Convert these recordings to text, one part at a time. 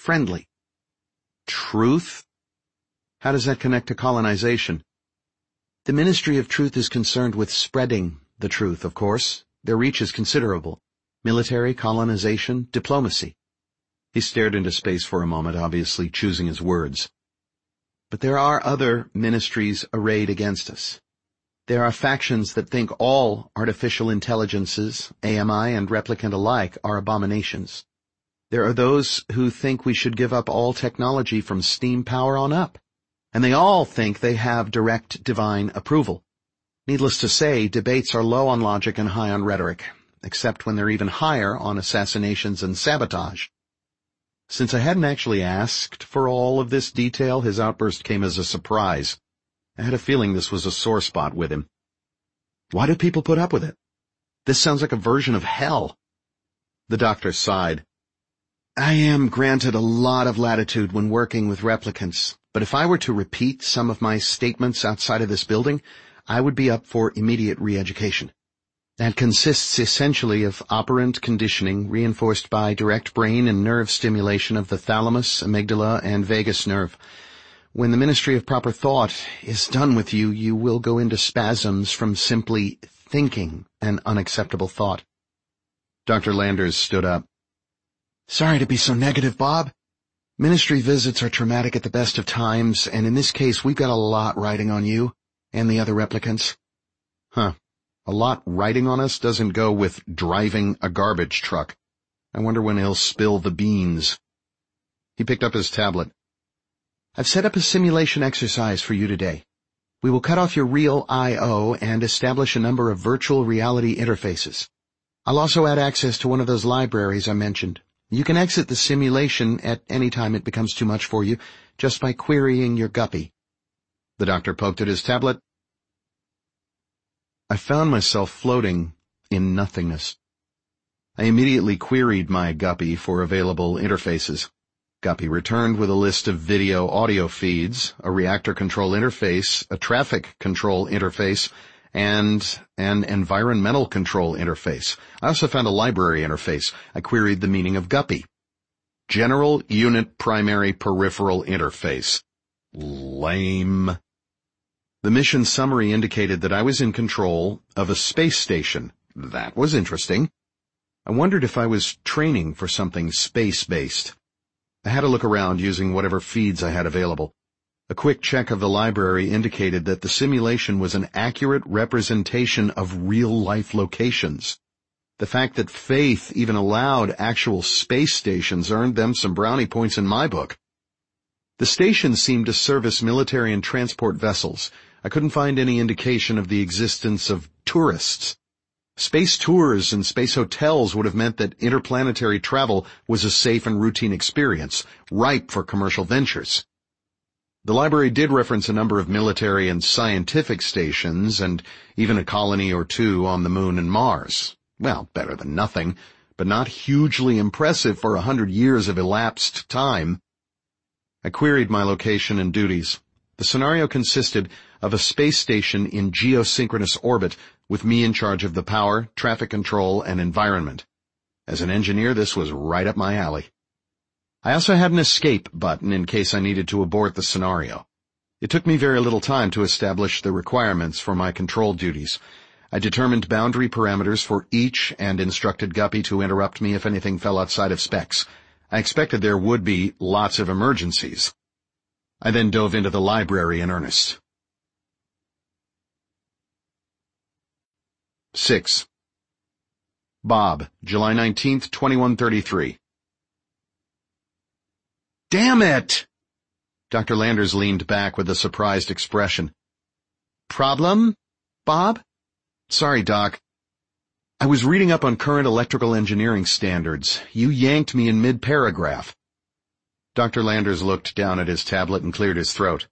friendly. Truth? How does that connect to colonization? The Ministry of Truth is concerned with spreading the truth, of course. Their reach is considerable. Military, colonization, diplomacy. He stared into space for a moment, obviously choosing his words. But there are other ministries arrayed against us. There are factions that think all artificial intelligences, AMI and replicant alike, are abominations. There are those who think we should give up all technology from steam power on up. And they all think they have direct divine approval. Needless to say, debates are low on logic and high on rhetoric, except when they're even higher on assassinations and sabotage. Since I hadn't actually asked for all of this detail, his outburst came as a surprise. I had a feeling this was a sore spot with him. Why do people put up with it? This sounds like a version of hell. The doctor sighed. I am granted a lot of latitude when working with replicants, but if I were to repeat some of my statements outside of this building, I would be up for immediate re-education. That consists essentially of operant conditioning reinforced by direct brain and nerve stimulation of the thalamus, amygdala, and vagus nerve. When the Ministry of Proper Thought is done with you, you will go into spasms from simply thinking an unacceptable thought. Dr. Landers stood up. Sorry to be so negative, Bob. Ministry visits are traumatic at the best of times, and in this case we've got a lot riding on you and the other replicants. Huh. A lot riding on us doesn't go with driving a garbage truck. I wonder when he'll spill the beans. He picked up his tablet. I've set up a simulation exercise for you today. We will cut off your real I.O. and establish a number of virtual reality interfaces. I'll also add access to one of those libraries I mentioned. You can exit the simulation at any time it becomes too much for you, just by querying your guppy. The doctor poked at his tablet. I found myself floating in nothingness. I immediately queried my guppy for available interfaces. Guppy returned with a list of video-audio feeds, a reactor control interface, a traffic control interface, and an environmental control interface. I also found a library interface. I queried the meaning of guppy. General Unit Primary Peripheral Interface. Lame. The mission summary indicated that I was in control of a space station. That was interesting. I wondered if I was training for something space-based. I had a look around using whatever feeds I had available. A quick check of the library indicated that the simulation was an accurate representation of real-life locations. The fact that Faith even allowed actual space stations earned them some brownie points in my book. The station seemed to service military and transport vessels. I couldn't find any indication of the existence of tourists. Space tours and space hotels would have meant that interplanetary travel was a safe and routine experience, ripe for commercial ventures. The library did reference a number of military and scientific stations, and even a colony or two on the Moon and Mars. Well, better than nothing, but not hugely impressive for 100 years of elapsed time. I queried my location and duties. The scenario consisted of a space station in geosynchronous orbit, with me in charge of the power, traffic control, and environment. As an engineer, this was right up my alley. I also had an escape button in case I needed to abort the scenario. It took me very little time to establish the requirements for my control duties. I determined boundary parameters for each and instructed Guppy to interrupt me if anything fell outside of specs. I expected there would be lots of emergencies. I then dove into the library in earnest. 6. Bob, July 19th, 2133. Damn it! Dr. Landers leaned back with a surprised expression. Problem, Bob? Sorry, Doc. I was reading up on current electrical engineering standards. You yanked me in mid-paragraph. Dr. Landers looked down at his tablet and cleared his throat.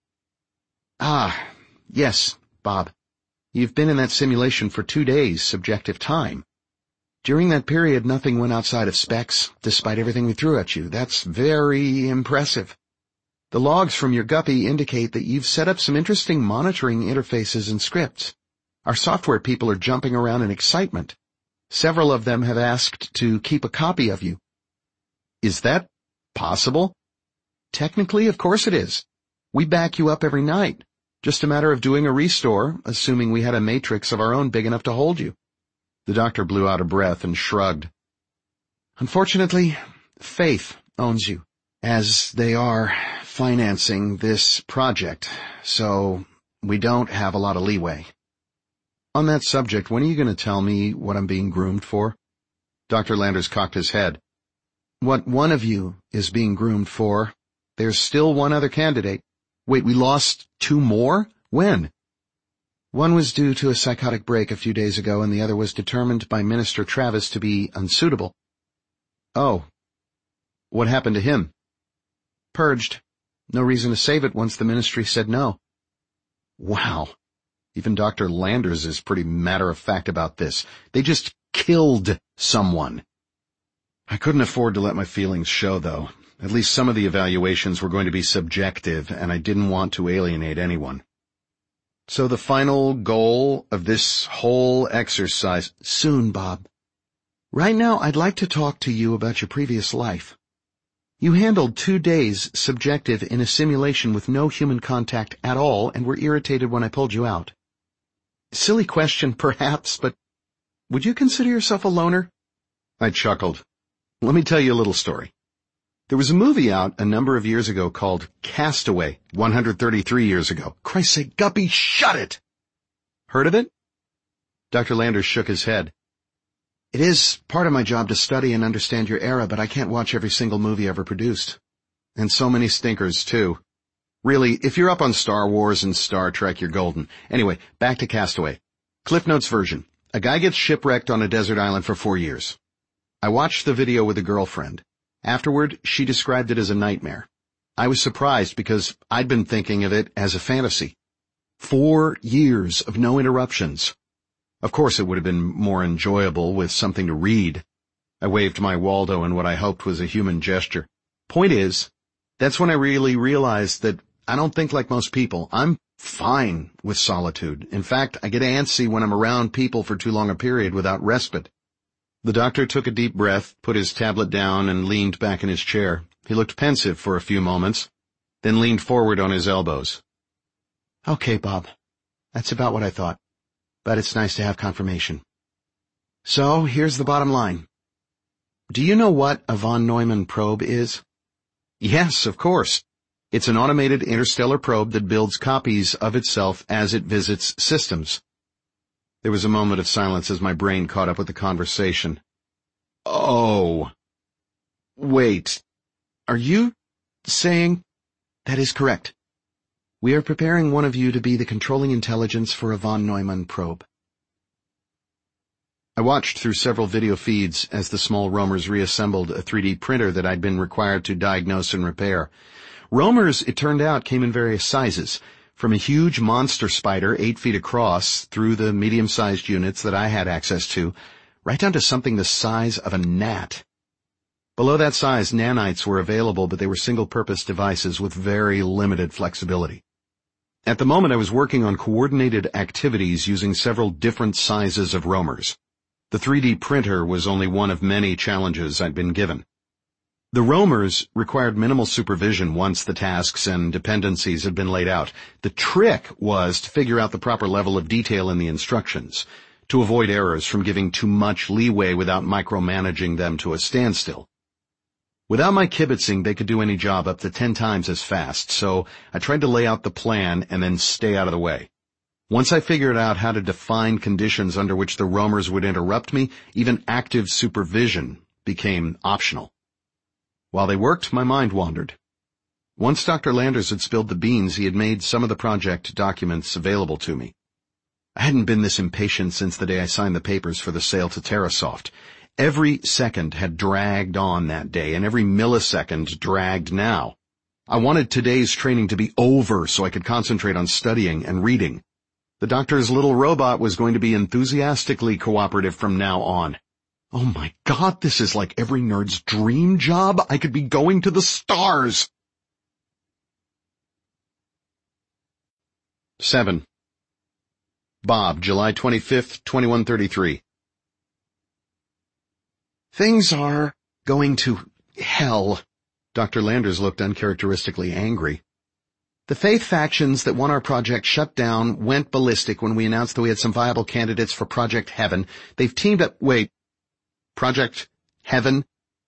Yes, Bob. You've been in that simulation for 2 days, subjective time. During that period, nothing went outside of specs, despite everything we threw at you. That's very impressive. The logs from your guppy indicate that you've set up some interesting monitoring interfaces and scripts. Our software people are jumping around in excitement. Several of them have asked to keep a copy of you. Is that possible? Technically, of course it is. We back you up every night. Just a matter of doing a restore, assuming we had a matrix of our own big enough to hold you. The doctor blew out a breath and shrugged. Unfortunately, Faith owns you, as they are financing this project, so we don't have a lot of leeway. On that subject, when are you going to tell me what I'm being groomed for? Dr. Landers cocked his head. What one of you is being groomed for. There's still one other candidate. Wait, we lost 2 more? When? One was due to a psychotic break a few days ago, and the other was determined by Minister Travis to be unsuitable. Oh. What happened to him? Purged. No reason to save it once the ministry said no. Wow. Even Dr. Landers is pretty matter-of-fact about this. They just killed someone. I couldn't afford to let my feelings show, though. At least some of the evaluations were going to be subjective, and I didn't want to alienate anyone. So the final goal of this whole exercise— Soon, Bob. Right now, I'd like to talk to you about your previous life. You handled 2 days subjective in a simulation with no human contact at all and were irritated when I pulled you out. Silly question, perhaps, but would you consider yourself a loner? I chuckled. Let me tell you a little story. There was a movie out a number of years ago called Castaway, 133 years ago. Christ's sake, Guppy, shut it! Heard of it? Dr. Landers shook his head. It is part of my job to study and understand your era, but I can't watch every single movie ever produced. And so many stinkers, too. Really, if you're up on Star Wars and Star Trek, you're golden. Anyway, back to Castaway. Cliff Notes version. A guy gets shipwrecked on a desert island for 4 years. I watched the video with a girlfriend. Afterward, she described it as a nightmare. I was surprised because I'd been thinking of it as a fantasy. 4 years of no interruptions. Of course, it would have been more enjoyable with something to read. I waved my Waldo in what I hoped was a human gesture. Point is, that's when I really realized that I don't think like most people. I'm fine with solitude. In fact, I get antsy when I'm around people for too long a period without respite. The doctor took a deep breath, put his tablet down, and leaned back in his chair. He looked pensive for a few moments, then leaned forward on his elbows. Okay, Bob. That's about what I thought. But it's nice to have confirmation. So, here's the bottom line. Do you know what a von Neumann probe is? Yes, of course. It's an automated interstellar probe that builds copies of itself as it visits systems. There was a moment of silence as my brain caught up with the conversation. Oh. Wait. Are you saying? That is correct. We are preparing one of you to be the controlling intelligence for a von Neumann probe. I watched through several video feeds as the small roamers reassembled a 3D printer that I'd been required to diagnose and repair. Roamers, it turned out, came in various sizes, from a huge monster spider 8 feet across through the medium-sized units that I had access to, right down to something the size of a gnat. Below that size, nanites were available, but they were single-purpose devices with very limited flexibility. At the moment, I was working on coordinated activities using several different sizes of roamers. The 3D printer was only one of many challenges I'd been given. The roamers required minimal supervision once the tasks and dependencies had been laid out. The trick was to figure out the proper level of detail in the instructions, to avoid errors from giving too much leeway without micromanaging them to a standstill. Without my kibitzing, they could do any job up to 10 times as fast, so I tried to lay out the plan and then stay out of the way. Once I figured out how to define conditions under which the roamers would interrupt me, even active supervision became optional. While they worked, my mind wandered. Once Dr. Landers had spilled the beans, he had made some of the project documents available to me. I hadn't been this impatient since the day I signed the papers for the sale to TerraSoft. Every second had dragged on that day, and every millisecond dragged now. I wanted today's training to be over so I could concentrate on studying and reading. The doctor's little robot was going to be enthusiastically cooperative from now on. Oh my God, this is like every nerd's dream job. I could be going to the stars. 7. Bob, July 25th, 2133. Things are going to hell. Dr. Landers looked uncharacteristically angry. The faith factions that want our project shut down went ballistic when we announced that we had some viable candidates for Project Heaven. They've teamed up— Wait. Project Heaven?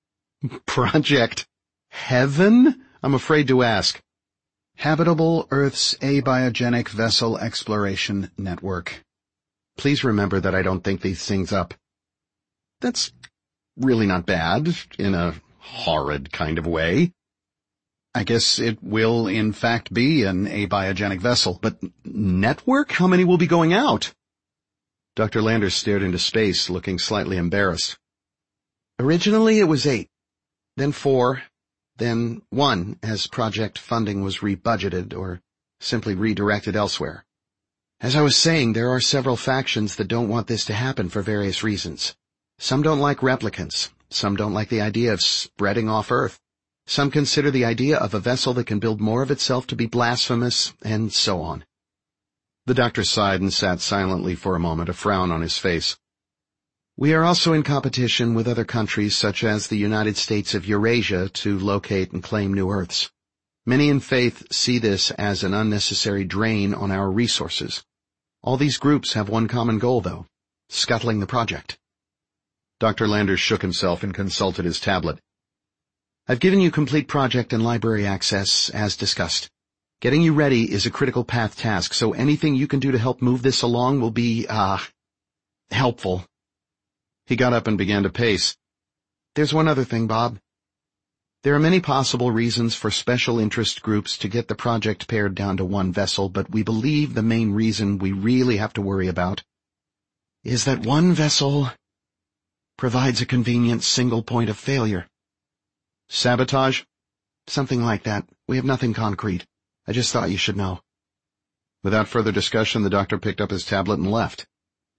Project Heaven? I'm afraid to ask. Habitable Earth's Abiogenic Vessel Exploration Network. Please remember that I don't think these things up. That's really not bad, in a horrid kind of way. I guess it will, in fact, be an abiogenic vessel. But network? How many will be going out? Dr. Landers stared into space, looking slightly embarrassed. Originally it was 8, then 4, then 1, as project funding was rebudgeted or simply redirected elsewhere. As I was saying, there are several factions that don't want this to happen for various reasons. Some don't like replicants. Some don't like the idea of spreading off Earth. Some consider the idea of a vessel that can build more of itself to be blasphemous, and so on. The doctor sighed and sat silently for a moment, a frown on his face. We are also in competition with other countries such as the United States of Eurasia to locate and claim new Earths. Many in faith see this as an unnecessary drain on our resources. All these groups have one common goal, though: scuttling the project. Dr. Landers shook himself and consulted his tablet. I've given you complete project and library access, as discussed. Getting you ready is a critical path task, so anything you can do to help move this along will be, helpful. He got up and began to pace. There's one other thing, Bob. There are many possible reasons for special interest groups to get the project pared down to one vessel, but we believe the main reason we really have to worry about is that one vessel provides a convenient single point of failure. Sabotage? Something like that. We have nothing concrete. I just thought you should know. Without further discussion, the doctor picked up his tablet and left.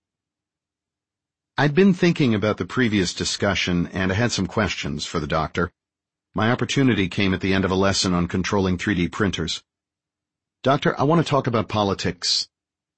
I'd been thinking about the previous discussion, and I had some questions for the doctor. My opportunity came at the end of a lesson on controlling 3D printers. Doctor, I want to talk about politics.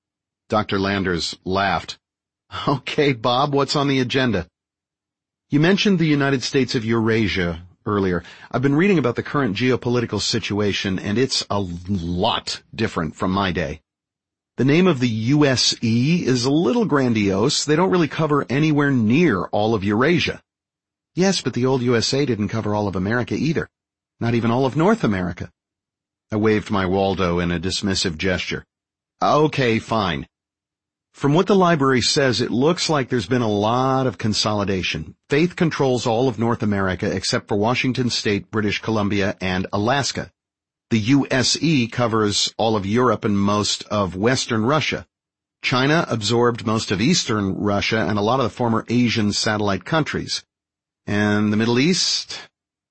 Dr. Landers laughed. Okay, Bob, what's on the agenda? You mentioned the United States of Eurasia earlier. I've been reading about the current geopolitical situation, and it's a lot different from my day. The name of the USE is a little grandiose. They don't really cover anywhere near all of Eurasia. Yes, but the old USA didn't cover all of America either. Not even all of North America. I waved my Waldo in a dismissive gesture. Okay, fine. From what the library says, it looks like there's been a lot of consolidation. Faith controls all of North America except for Washington State, British Columbia, and Alaska. The USE covers all of Europe and most of Western Russia. China absorbed most of Eastern Russia and a lot of the former Asian satellite countries. And the Middle East?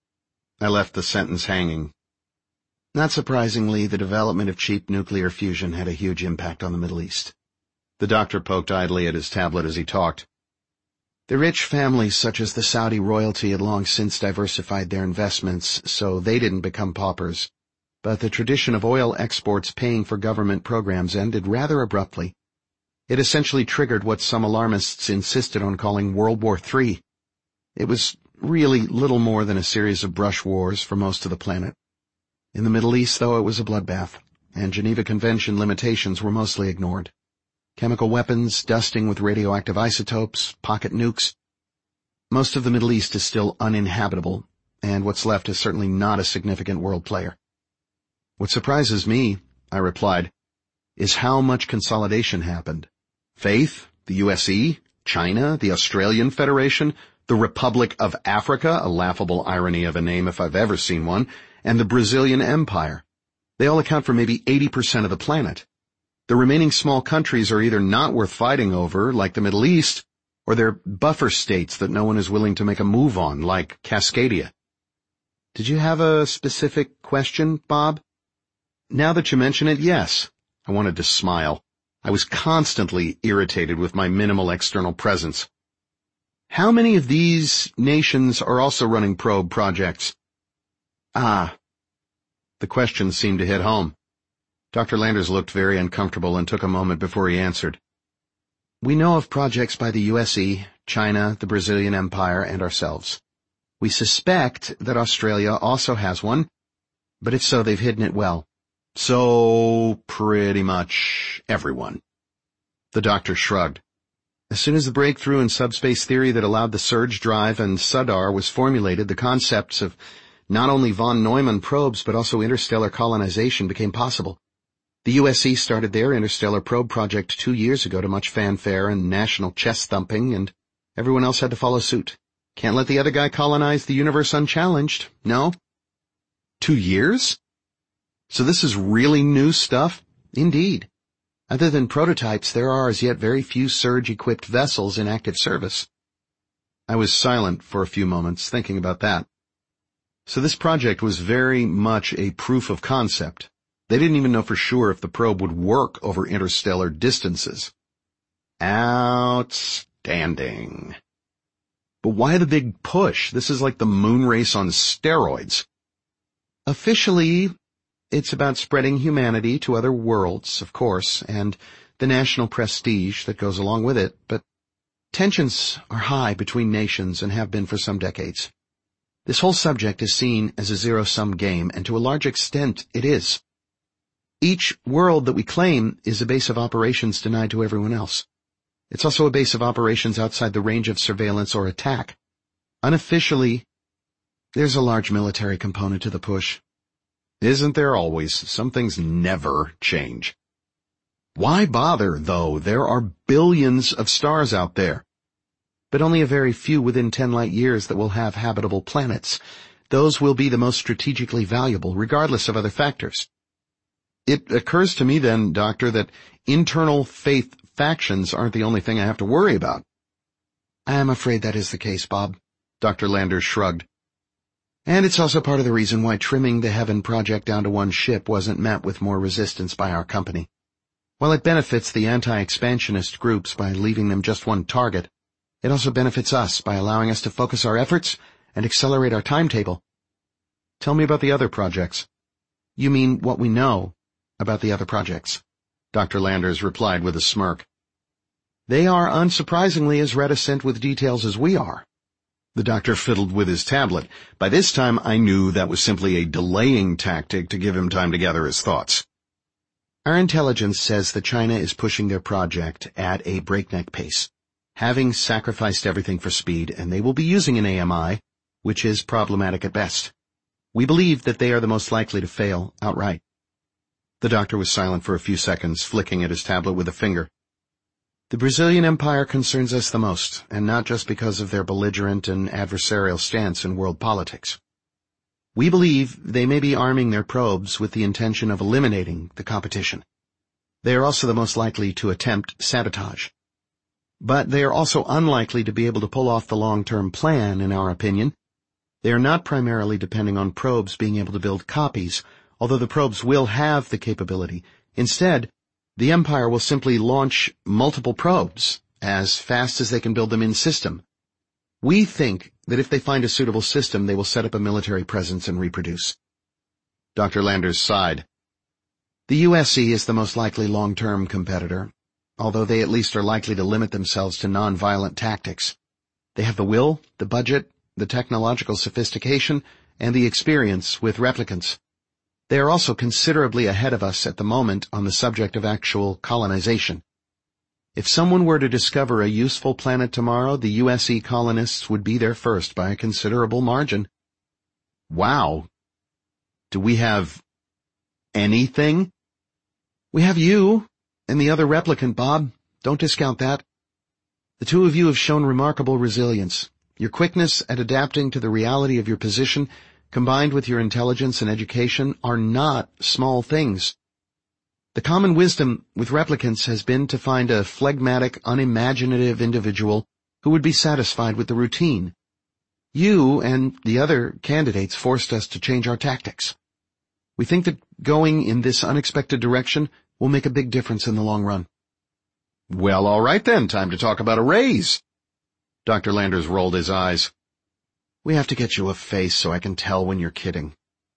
I left the sentence hanging. Not surprisingly, the development of cheap nuclear fusion had a huge impact on the Middle East. The doctor poked idly at his tablet as he talked. The rich families such as the Saudi royalty had long since diversified their investments, so they didn't become paupers. But the tradition of oil exports paying for government programs ended rather abruptly. It essentially triggered what some alarmists insisted on calling World War III. It was really little more than a series of brush wars for most of the planet. In the Middle East, though, it was a bloodbath, and Geneva Convention limitations were mostly ignored. Chemical weapons, dusting with radioactive isotopes, pocket nukes. Most of the Middle East is still uninhabitable, and what's left is certainly not a significant world player. What surprises me, I replied, is how much consolidation happened. Faith, the USE, China, the Australian Federation, the Republic of Africa, a laughable irony of a name if I've ever seen one, and the Brazilian Empire. They all account for maybe 80% of the planet. The remaining small countries are either not worth fighting over, like the Middle East, or they're buffer states that no one is willing to make a move on, like Cascadia. Did you have a specific question, Bob? Now that you mention it, yes. I wanted to smile. I was constantly irritated with my minimal external presence. How many of these nations are also running probe projects? The question seemed to hit home. Dr. Landers looked very uncomfortable and took a moment before he answered. We know of projects by the USE, China, the Brazilian Empire, and ourselves. We suspect that Australia also has one, but if so, they've hidden it well. So, pretty much everyone. The doctor shrugged. As soon as the breakthrough in subspace theory that allowed the surge drive and SUDAR was formulated, the concepts of not only von Neumann probes but also interstellar colonization became possible. The USC started their interstellar probe project 2 years ago to much fanfare and national chest thumping, and everyone else had to follow suit. Can't let the other guy colonize the universe unchallenged, no? 2 years? So this is really new stuff? Indeed. Other than prototypes, there are as yet very few surge-equipped vessels in active service. I was silent for a few moments, thinking about that. So this project was very much a proof of concept. They didn't even know for sure if the probe would work over interstellar distances. Outstanding. But why the big push? This is like the moon race on steroids. Officially, it's about spreading humanity to other worlds, of course, and the national prestige that goes along with it, but tensions are high between nations and have been for some decades. This whole subject is seen as a zero-sum game, and to a large extent it is. Each world that we claim is a base of operations denied to everyone else. It's also a base of operations outside the range of surveillance or attack. Unofficially, there's a large military component to the push. Isn't there always? Some things never change. Why bother, though? There are billions of stars out there, but only a very few within 10 light years that will have habitable planets. Those will be the most strategically valuable, regardless of other factors. It occurs to me then, Doctor, that internal faith factions aren't the only thing I have to worry about. I am afraid that is the case, Bob. Dr. Landers shrugged. And it's also part of the reason why trimming the Heaven project down to one ship wasn't met with more resistance by our company. While it benefits the anti-expansionist groups by leaving them just one target, it also benefits us by allowing us to focus our efforts and accelerate our timetable. Tell me about the other projects. You mean what we know about the other projects? Dr. Landers replied with a smirk. They are unsurprisingly as reticent with details as we are. The doctor fiddled with his tablet. By this time I knew that was simply a delaying tactic to give him time to gather his thoughts. Our intelligence says that China is pushing their project at a breakneck pace, having sacrificed everything for speed, and they will be using an AMI, which is problematic at best. We believe that they are the most likely to fail outright. The doctor was silent for a few seconds, flicking at his tablet with a finger. The Brazilian Empire concerns us the most, and not just because of their belligerent and adversarial stance in world politics. We believe they may be arming their probes with the intention of eliminating the competition. They are also the most likely to attempt sabotage. But they are also unlikely to be able to pull off the long-term plan, in our opinion. They are not primarily depending on probes being able to build copies, although the probes will have the capability. Instead, the Empire will simply launch multiple probes as fast as they can build them in system. We think that if they find a suitable system, they will set up a military presence and reproduce. Dr. Landers sighed. The USC is the most likely long-term competitor, although they at least are likely to limit themselves to non-violent tactics. They have the will, the budget, the technological sophistication, and the experience with replicants. They are also considerably ahead of us at the moment on the subject of actual colonization. If someone were to discover a useful planet tomorrow, the USC colonists would be there first by a considerable margin. Wow. Do we have anything? We have you and the other replicant, Bob. Don't discount that. The two of you have shown remarkable resilience. Your quickness at adapting to the reality of your position, combined with your intelligence and education, are not small things. The common wisdom with replicants has been to find a phlegmatic, unimaginative individual who would be satisfied with the routine. You and the other candidates forced us to change our tactics. We think that going in this unexpected direction will make a big difference in the long run. Well, all right then, time to talk about a raise. Dr. Landers rolled his eyes. We have to get you a face so I can tell when you're kidding.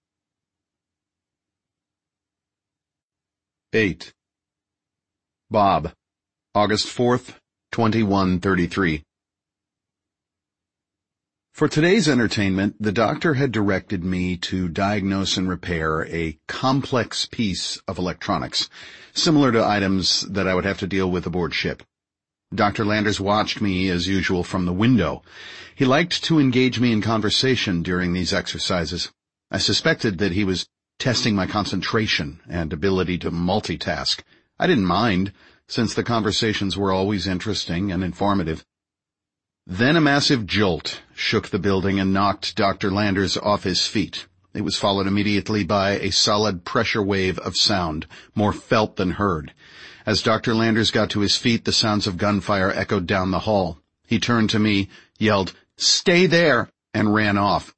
8. Bob, August 4th, 2133. For today's entertainment, the doctor had directed me to diagnose and repair a complex piece of electronics, similar to items that I would have to deal with aboard ship. Dr. Landers watched me, as usual, from the window. He liked to engage me in conversation during these exercises. I suspected that he was testing my concentration and ability to multitask. I didn't mind, since the conversations were always interesting and informative. Then a massive jolt shook the building and knocked Dr. Landers off his feet. It was followed immediately by a solid pressure wave of sound, more felt than heard. As Dr. Landers got to his feet, the sounds of gunfire echoed down the hall. He turned to me, yelled, "Stay there!" and ran off.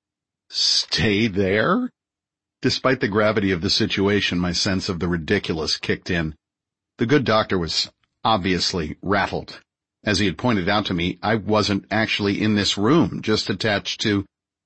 Stay there? Despite the gravity of the situation, my sense of the ridiculous kicked in. The good doctor was obviously rattled. As he had pointed out to me, I wasn't actually in this room, just attached to...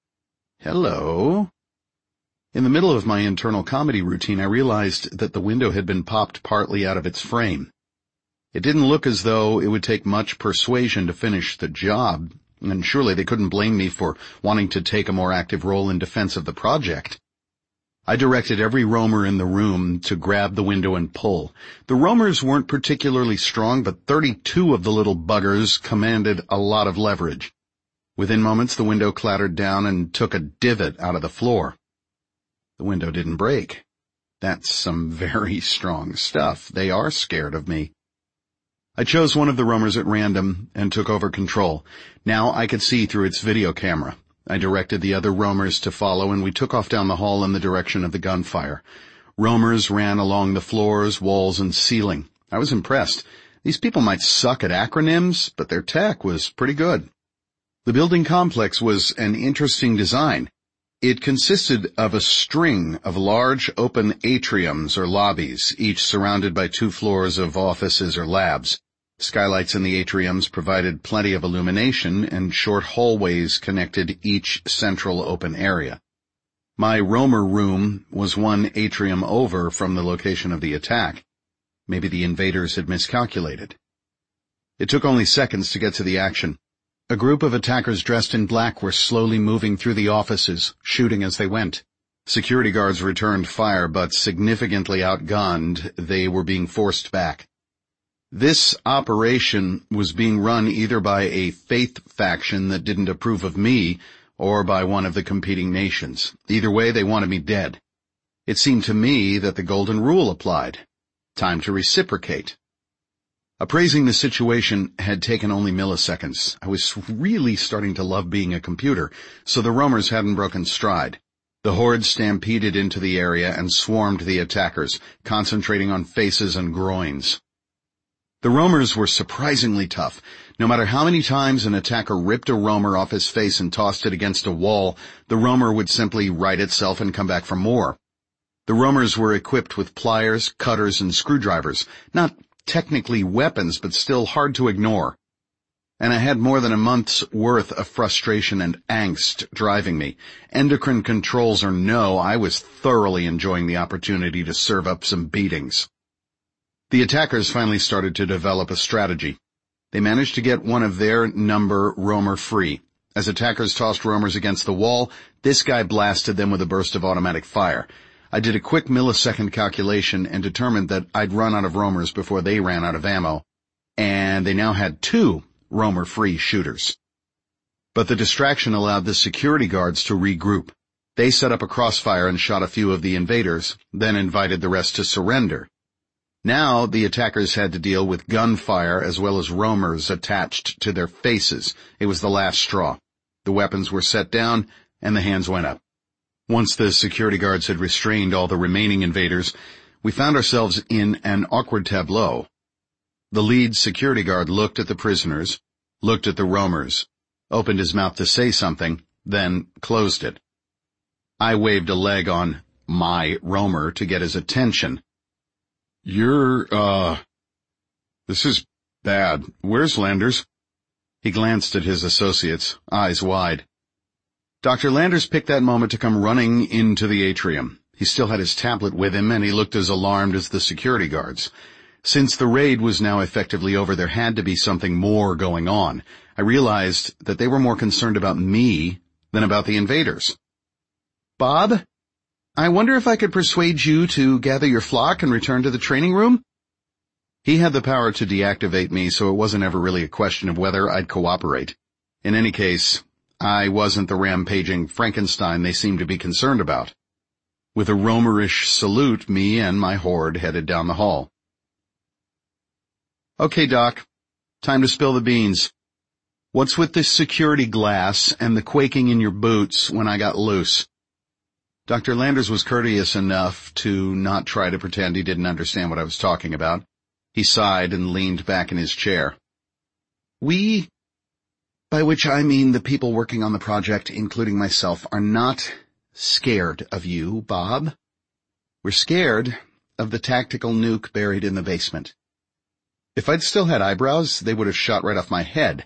Hello? In the middle of my internal comedy routine, I realized that the window had been popped partly out of its frame. It didn't look as though it would take much persuasion to finish the job, and surely they couldn't blame me for wanting to take a more active role in defense of the project. I directed every roamer in the room to grab the window and pull. The roamers weren't particularly strong, but 32 of the little buggers commanded a lot of leverage. Within moments, the window clattered down and took a divot out of the floor. The window didn't break. That's some very strong stuff. They are scared of me. I chose one of the roamers at random and took over control. Now I could see through its video camera. I directed the other roamers to follow, and we took off down the hall in the direction of the gunfire. Roamers ran along the floors, walls, and ceiling. I was impressed. These people might suck at acronyms, but their tech was pretty good. The building complex was an interesting design. It consisted of a string of large open atriums or lobbies, each surrounded by 2 floors of offices or labs. Skylights in the atriums provided plenty of illumination, and short hallways connected each central open area. My roamer room was one atrium over from the location of the attack. Maybe the invaders had miscalculated. It took only seconds to get to the action. A group of attackers dressed in black were slowly moving through the offices, shooting as they went. Security guards returned fire, but significantly outgunned, they were being forced back. This operation was being run either by a faith faction that didn't approve of me, or by one of the competing nations. Either way, they wanted me dead. It seemed to me that the golden rule applied. Time to reciprocate. Appraising the situation had taken only milliseconds. I was really starting to love being a computer, so the roamers hadn't broken stride. The horde stampeded into the area and swarmed the attackers, concentrating on faces and groins. The roamers were surprisingly tough. No matter how many times an attacker ripped a roamer off his face and tossed it against a wall, the roamer would simply right itself and come back for more. The roamers were equipped with pliers, cutters, and screwdrivers. Not technically weapons, but still hard to ignore. And I had more than a month's worth of frustration and angst driving me. Endocrine controls or no, I was thoroughly enjoying the opportunity to serve up some beatings. The attackers finally started to develop a strategy. They managed to get one of their number roamer free. As attackers tossed roamers against the wall, this guy blasted them with a burst of automatic fire. I did a quick millisecond calculation and determined that I'd run out of roamers before they ran out of ammo, and they now had 2 roamer-free shooters. But the distraction allowed the security guards to regroup. They set up a crossfire and shot a few of the invaders, then invited the rest to surrender. Now the attackers had to deal with gunfire as well as roamers attached to their faces. It was the last straw. The weapons were set down, and the hands went up. Once the security guards had restrained all the remaining invaders, we found ourselves in an awkward tableau. The lead security guard looked at the prisoners, looked at the roamers, opened his mouth to say something, then closed it. I waved a leg on my roamer to get his attention. This is bad. Where's Landers? He glanced at his associates, eyes wide. Dr. Landers picked that moment to come running into the atrium. He still had his tablet with him, and he looked as alarmed as the security guards. Since the raid was now effectively over, there had to be something more going on. I realized that they were more concerned about me than about the invaders. "Bob, I wonder if I could persuade you to gather your flock and return to the training room?" He had the power to deactivate me, so it wasn't ever really a question of whether I'd cooperate. In any case, I wasn't the rampaging Frankenstein they seemed to be concerned about. With a Romerish salute, me and my horde headed down the hall. "Okay, Doc, time to spill the beans. What's with this security glass and the quaking in your boots when I got loose?" Dr. Landers was courteous enough to not try to pretend he didn't understand what I was talking about. He sighed and leaned back in his chair. "We, by which I mean the people working on the project, including myself, are not scared of you, Bob. We're scared of the tactical nuke buried in the basement." If I'd still had eyebrows, they would have shot right off my head.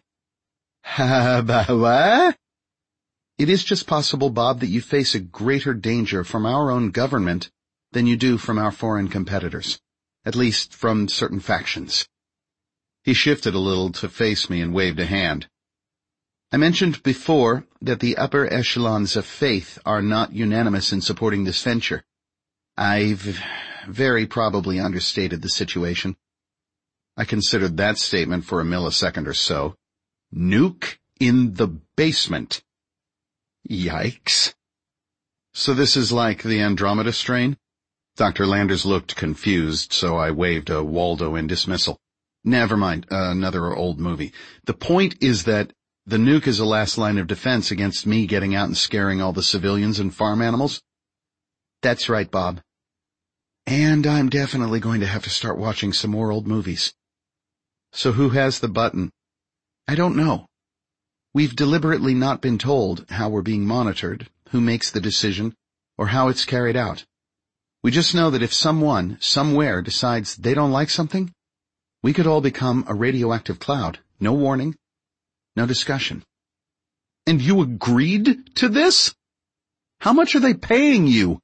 What? "It is just possible, Bob, that you face a greater danger from our own government than you do from our foreign competitors. At least from certain factions." He shifted a little to face me and waved a hand. "I mentioned before that the upper echelons of faith are not unanimous in supporting this venture. I've very probably understated the situation." I considered that statement for a millisecond or so. Nuke in the basement. Yikes. "So this is like the Andromeda strain?" Dr. Landers looked confused, so I waved a Waldo in dismissal. "Never mind, another old movie. The point is that the nuke is a last line of defense against me getting out and scaring all the civilians and farm animals?" "That's right, Bob. And I'm definitely going to have to start watching some more old movies." "So who has the button?" "I don't know. We've deliberately not been told how we're being monitored, who makes the decision, or how it's carried out. We just know that if someone, somewhere, decides they don't like something, we could all become a radioactive cloud. No warning, no discussion." "And you agreed to this? How much are they paying you?"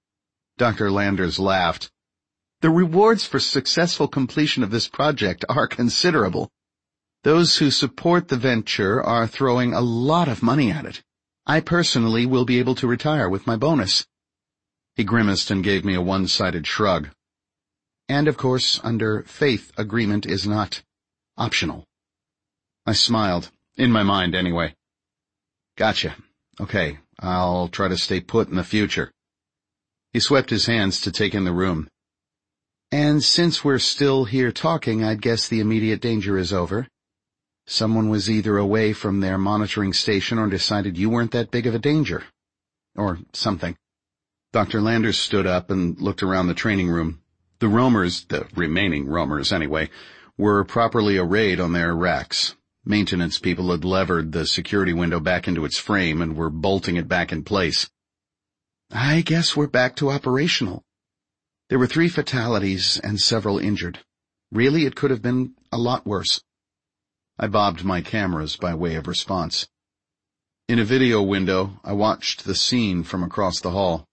Dr. Landers laughed. "The rewards for successful completion of this project are considerable. Those who support the venture are throwing a lot of money at it. I personally will be able to retire with my bonus." He grimaced and gave me a one-sided shrug. "And of course, under faith, agreement is not optional." I smiled, in my mind anyway. "Gotcha. Okay, I'll try to stay put in the future." He swept his hands to take in the room. "And since we're still here talking, I'd guess the immediate danger is over. Someone was either away from their monitoring station or decided you weren't that big of a danger. Or something." Dr. Landers stood up and looked around the training room. The roamers, the remaining roamers anyway, were properly arrayed on their racks. Maintenance people had levered the security window back into its frame and were bolting it back in place. "I guess we're back to operational. There were 3 fatalities and several injured. Really, it could have been a lot worse." I bobbed my cameras by way of response. In a video window, I watched the scene from across the hall.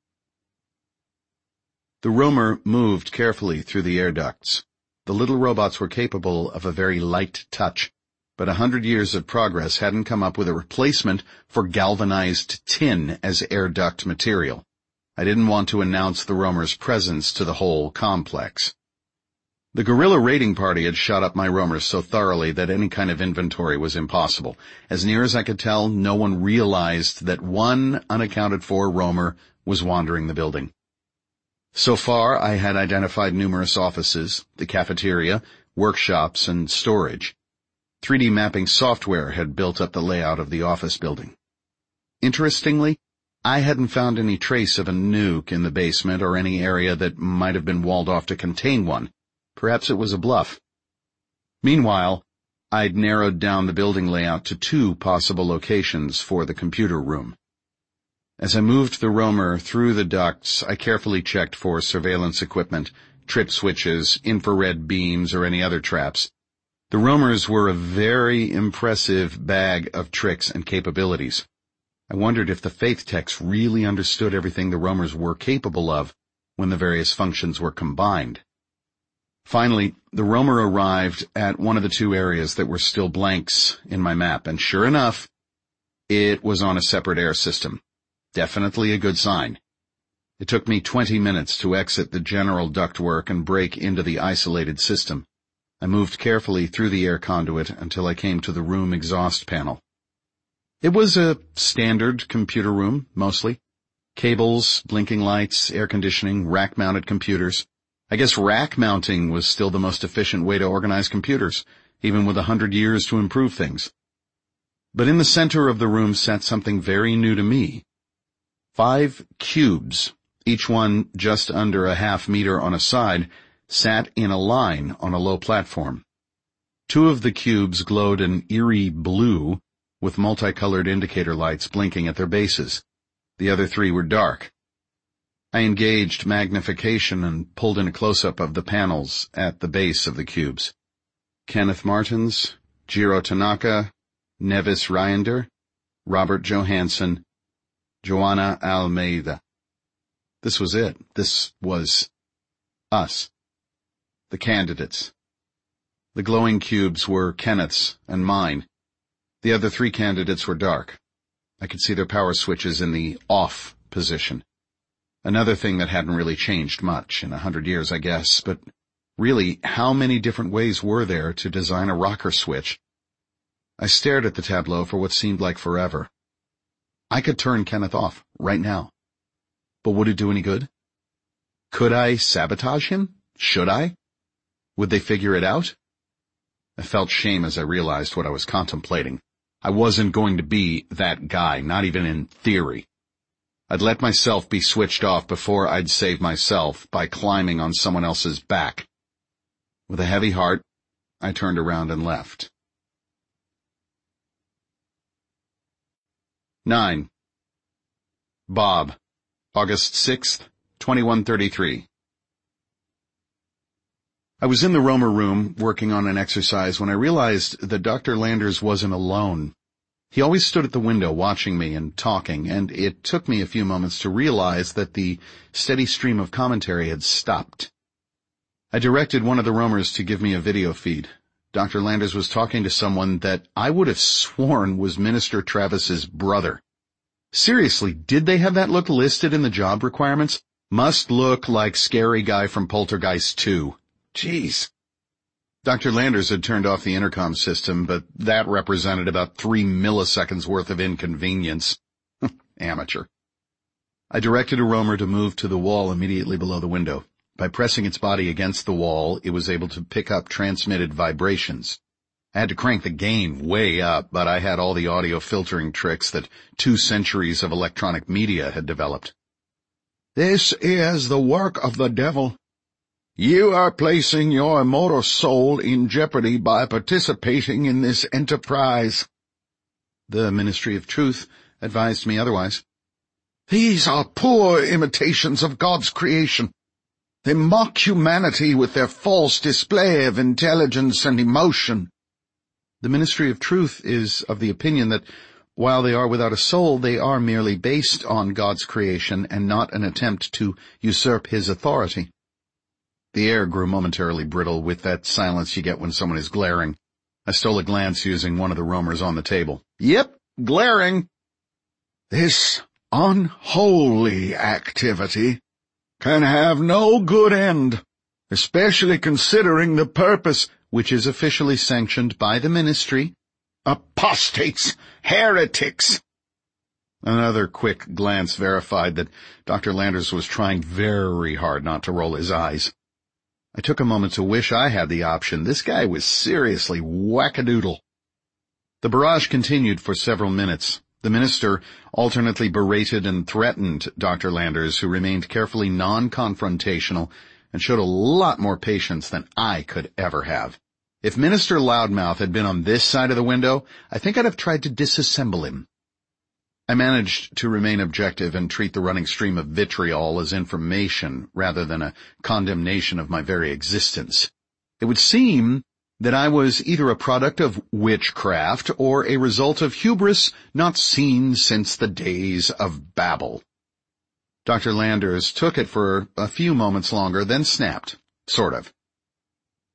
The roamer moved carefully through the air ducts. The little robots were capable of a very light touch, but 100 years of progress hadn't come up with a replacement for galvanized tin as air duct material. I didn't want to announce the roamer's presence to the whole complex. The guerrilla raiding party had shot up my roamers so thoroughly that any kind of inventory was impossible. As near as I could tell, no one realized that one unaccounted-for roamer was wandering the building. So far, I had identified numerous offices, the cafeteria, workshops, and storage. 3D mapping software had built up the layout of the office building. Interestingly, I hadn't found any trace of a nuke in the basement or any area that might have been walled off to contain one. Perhaps it was a bluff. Meanwhile, I'd narrowed down the building layout to 2 possible locations for the computer room. As I moved the roamer through the ducts, I carefully checked for surveillance equipment, trip switches, infrared beams, or any other traps. The roamers were a very impressive bag of tricks and capabilities. I wondered if the faith techs really understood everything the roamers were capable of when the various functions were combined. Finally, the roamer arrived at one of the two areas that were still blanks in my map, and sure enough, it was on a separate air system. Definitely a good sign. It took me 20 minutes to exit the general ductwork and break into the isolated system. I moved carefully through the air conduit until I came to the room exhaust panel. It was a standard computer room, mostly. Cables, blinking lights, air conditioning, rack-mounted computers. I guess rack mounting was still the most efficient way to organize computers, even with 100 years to improve things. But in the center of the room sat something very new to me. 5 cubes, each one just under a half meter on a side, sat in a line on a low platform. 2 of the cubes glowed an eerie blue, with multicolored indicator lights blinking at their bases. The other 3 were dark. I engaged magnification and pulled in a close-up of the panels at the base of the cubes. Kenneth Martins, Jiro Tanaka, Nevis Ryender, Robert Johansson, Joanna Almeida. This was it. This was us. The candidates. The glowing cubes were Kenneth's and mine. The other 3 candidates were dark. I could see their power switches in the off position. Another thing that hadn't really changed much in 100 years, I guess, but really, how many different ways were there to design a rocker switch? I stared at the tableau for what seemed like forever. I could turn Kenneth off right now. But would it do any good? Could I sabotage him? Should I? Would they figure it out? I felt shame as I realized what I was contemplating. I wasn't going to be that guy, not even in theory. I'd let myself be switched off before I'd save myself by climbing on someone else's back. With a heavy heart, I turned around and left. 9. Bob, August 6th, 2133. I was in the roamer room working on an exercise when I realized that Dr. Landers wasn't alone. He always stood at the window watching me and talking, and it took me a few moments to realize that the steady stream of commentary had stopped. I directed one of the roamers to give me a video feed. Dr. Landers was talking to someone that I would have sworn was Minister Travis's brother. Seriously, did they have that look listed in the job requirements? Must look like scary guy from Poltergeist 2. Jeez. Dr. Landers had turned off the intercom system, but that represented about 3 milliseconds worth of inconvenience. Amateur. I directed a roamer to move to the wall immediately below the window. By pressing its body against the wall, it was able to pick up transmitted vibrations. I had to crank the gain way up, but I had all the audio filtering tricks that 2 centuries of electronic media had developed. This is the work of the devil. You are placing your immortal soul in jeopardy by participating in this enterprise. The Ministry of Truth advised me otherwise. These are poor imitations of God's creation. They mock humanity with their false display of intelligence and emotion. The Ministry of Truth is of the opinion that while they are without a soul, they are merely based on God's creation and not an attempt to usurp his authority. The air grew momentarily brittle with that silence you get when someone is glaring. I stole a glance using one of the roamers on the table. Yep, glaring. This unholy activity can have no good end, especially considering the purpose, which is officially sanctioned by the ministry. Apostates, heretics. Another quick glance verified that Dr. Landers was trying very hard not to roll his eyes. I took a moment to wish I had the option. This guy was seriously wackadoodle. The barrage continued for several minutes. The minister alternately berated and threatened Dr. Landers, who remained carefully non-confrontational and showed a lot more patience than I could ever have. If Minister Loudmouth had been on this side of the window, I think I'd have tried to disassemble him. I managed to remain objective and treat the running stream of vitriol as information rather than a condemnation of my very existence. It would seem that I was either a product of witchcraft or a result of hubris not seen since the days of Babel. Dr. Landers took it for a few moments longer, then snapped. Sort of.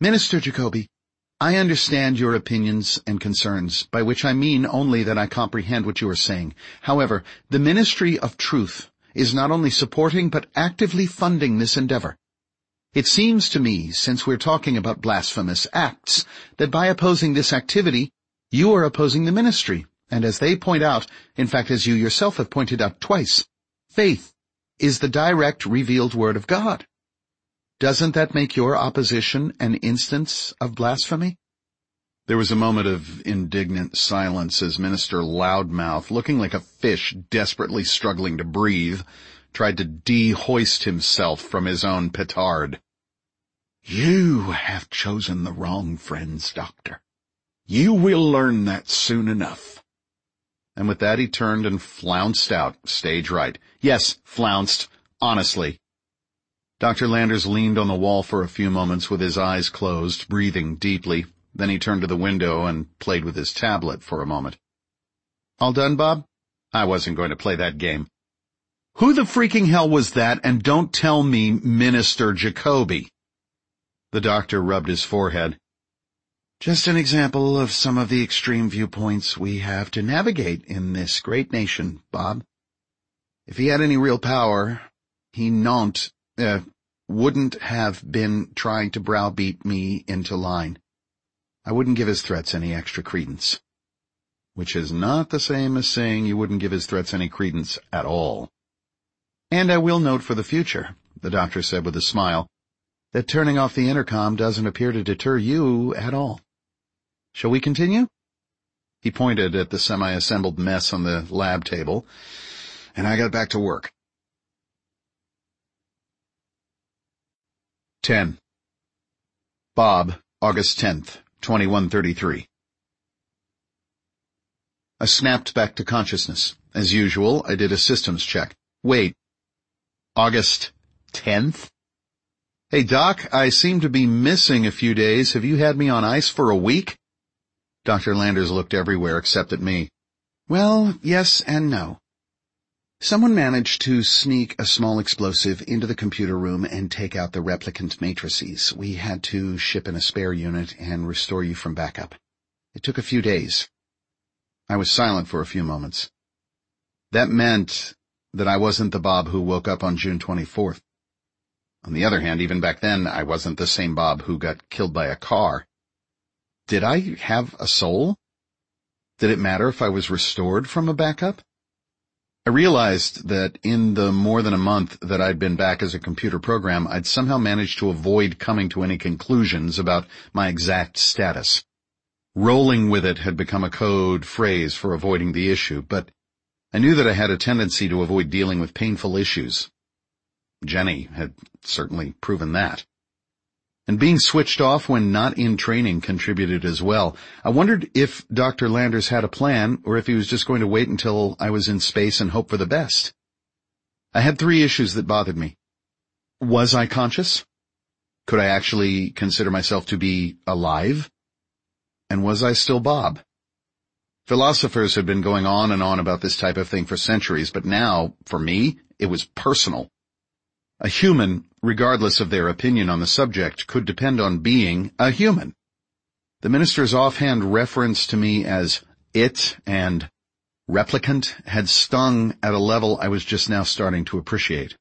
Minister Jacoby, I understand your opinions and concerns, by which I mean only that I comprehend what you are saying. However, the Ministry of Truth is not only supporting but actively funding this endeavor. It seems to me, since we're talking about blasphemous acts, that by opposing this activity, you are opposing the ministry. And as they point out, in fact as you yourself have pointed out twice, faith is the direct revealed word of God. Doesn't that make your opposition an instance of blasphemy? There was a moment of indignant silence as Minister Loudmouth, looking like a fish desperately struggling to breathe, tried to de-hoist himself from his own petard. You have chosen the wrong friends, Doctor. You will learn that soon enough. And with that he turned and flounced out, stage right. Yes, flounced, honestly. Dr. Landers leaned on the wall for a few moments with his eyes closed, breathing deeply. Then he turned to the window and played with his tablet for a moment. All done, Bob? I wasn't going to play that game. Who the freaking hell was that? And don't tell me Minister Jacoby. The doctor rubbed his forehead. Just an example of some of the extreme viewpoints we have to navigate in this great nation, Bob. If he had any real power, he wouldn't have been trying to browbeat me into line. I wouldn't give his threats any extra credence. Which is not the same as saying you wouldn't give his threats any credence at all. And I will note for the future, the doctor said with a smile, that turning off the intercom doesn't appear to deter you at all. Shall we continue? He pointed at the semi-assembled mess on the lab table, and I got back to work. 10. Bob, August 10th, 2133. I snapped back to consciousness. As usual, I did a systems check. Wait. August 10th? Hey, Doc, I seem to be missing a few days. Have you had me on ice for a week? Dr. Landers looked everywhere except at me. Well, yes and no. Someone managed to sneak a small explosive into the computer room and take out the replicant matrices. We had to ship in a spare unit and restore you from backup. It took a few days. I was silent for a few moments. That meant that I wasn't the Bob who woke up on June 24th. On the other hand, even back then, I wasn't the same Bob who got killed by a car. Did I have a soul? Did it matter if I was restored from a backup? I realized that in the more than a month that I'd been back as a computer program, I'd somehow managed to avoid coming to any conclusions about my exact status. Rolling with it had become a code phrase for avoiding the issue, but I knew that I had a tendency to avoid dealing with painful issues. Jenny had certainly proven that. And being switched off when not in training contributed as well. I wondered if Dr. Landers had a plan, or if he was just going to wait until I was in space and hope for the best. I had 3 issues that bothered me. Was I conscious? Could I actually consider myself to be alive? And was I still Bob? Philosophers had been going on and on about this type of thing for centuries, but now, for me, it was personal. A human, regardless of their opinion on the subject, could depend on being a human. The minister's offhand reference to me as it and replicant had stung at a level I was just now starting to appreciate.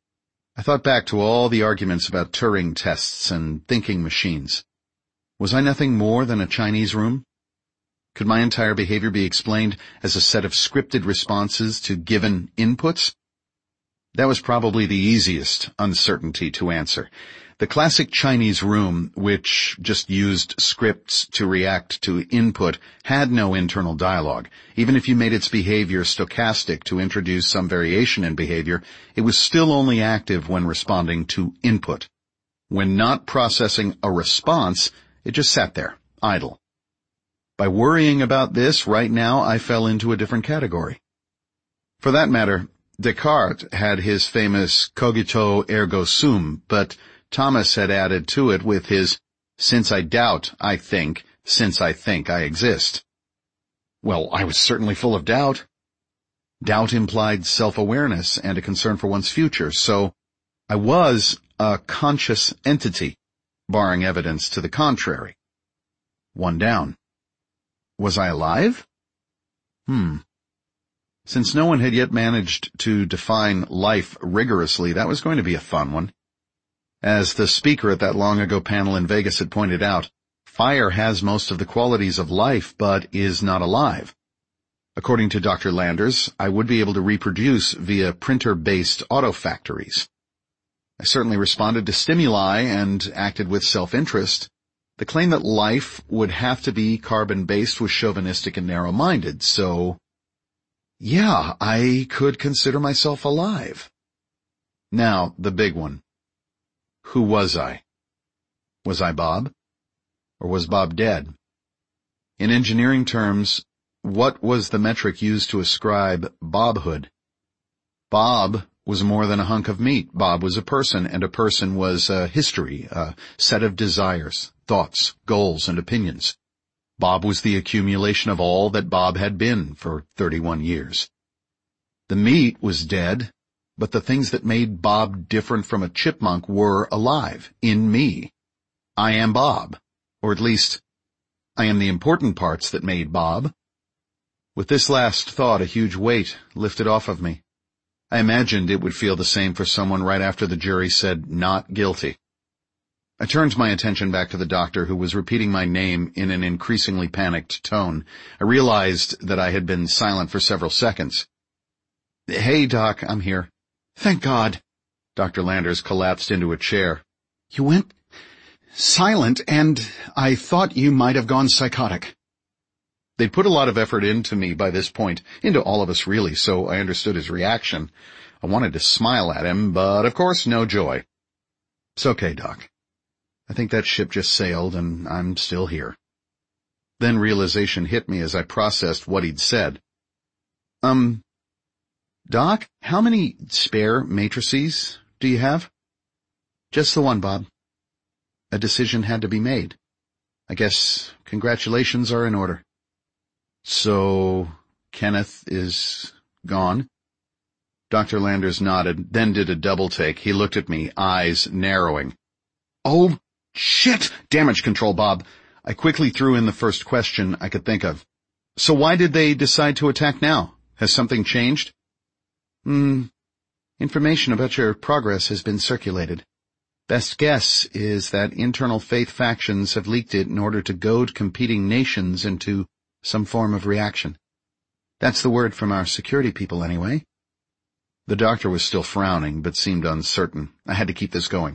I thought back to all the arguments about Turing tests and thinking machines. Was I nothing more than a Chinese room? Could my entire behavior be explained as a set of scripted responses to given inputs? That was probably the easiest uncertainty to answer. The classic Chinese room, which just used scripts to react to input, had no internal dialogue. Even if you made its behavior stochastic to introduce some variation in behavior, it was still only active when responding to input. When not processing a response, it just sat there, idle. By worrying about this right now, I fell into a different category. For that matter, Descartes had his famous cogito ergo sum, but Thomas had added to it with his, since I doubt, I think, since I think, I exist. Well, I was certainly full of doubt. Doubt implied self-awareness and a concern for one's future, so I was a conscious entity, barring evidence to the contrary. One down. Was I alive? Since no one had yet managed to define life rigorously, that was going to be a fun one. As the speaker at that long-ago panel in Vegas had pointed out, fire has most of the qualities of life, but is not alive. According to Dr. Landers, I would be able to reproduce via printer-based auto-factories. I certainly responded to stimuli and acted with self-interest. The claim that life would have to be carbon-based was chauvinistic and narrow-minded, so yeah, I could consider myself alive. Now, the big one. Who was I? Was I Bob? Or was Bob dead? In engineering terms, what was the metric used to ascribe Bobhood? Bob was more than a hunk of meat. Bob was a person, and a person was a history, a set of desires, thoughts, goals, and opinions. Bob was the accumulation of all that Bob had been for 31 years. The meat was dead, but the things that made Bob different from a chipmunk were alive, in me. I am Bob, or at least, I am the important parts that made Bob. With this last thought, a huge weight lifted off of me. I imagined it would feel the same for someone right after the jury said, "Not guilty." I turned my attention back to the doctor, who was repeating my name in an increasingly panicked tone. I realized that I had been silent for several seconds. "Hey, Doc, I'm here." "Thank God." Dr. Landers collapsed into a chair. "You went silent, and I thought you might have gone psychotic." They'd put a lot of effort into me by this point, into all of us really, so I understood his reaction. I wanted to smile at him, but of course no joy. "It's okay, Doc. I think that ship just sailed, and I'm still here." Then realization hit me as I processed what he'd said. Doc, how many spare matrices do you have?" "Just the one, Bob." A decision had to be made. I guess congratulations are in order. "So, Kenneth is gone?" Dr. Landers nodded, then did a double take. He looked at me, eyes narrowing. "Oh, shit! Damage control, Bob." I quickly threw in the first question I could think of. "So why did they decide to attack now? Has something changed?" Information about your progress has been circulated. Best guess is that internal faith factions have leaked it in order to goad competing nations into some form of reaction. That's the word from our security people anyway." The doctor was still frowning, but seemed uncertain. I had to keep this going.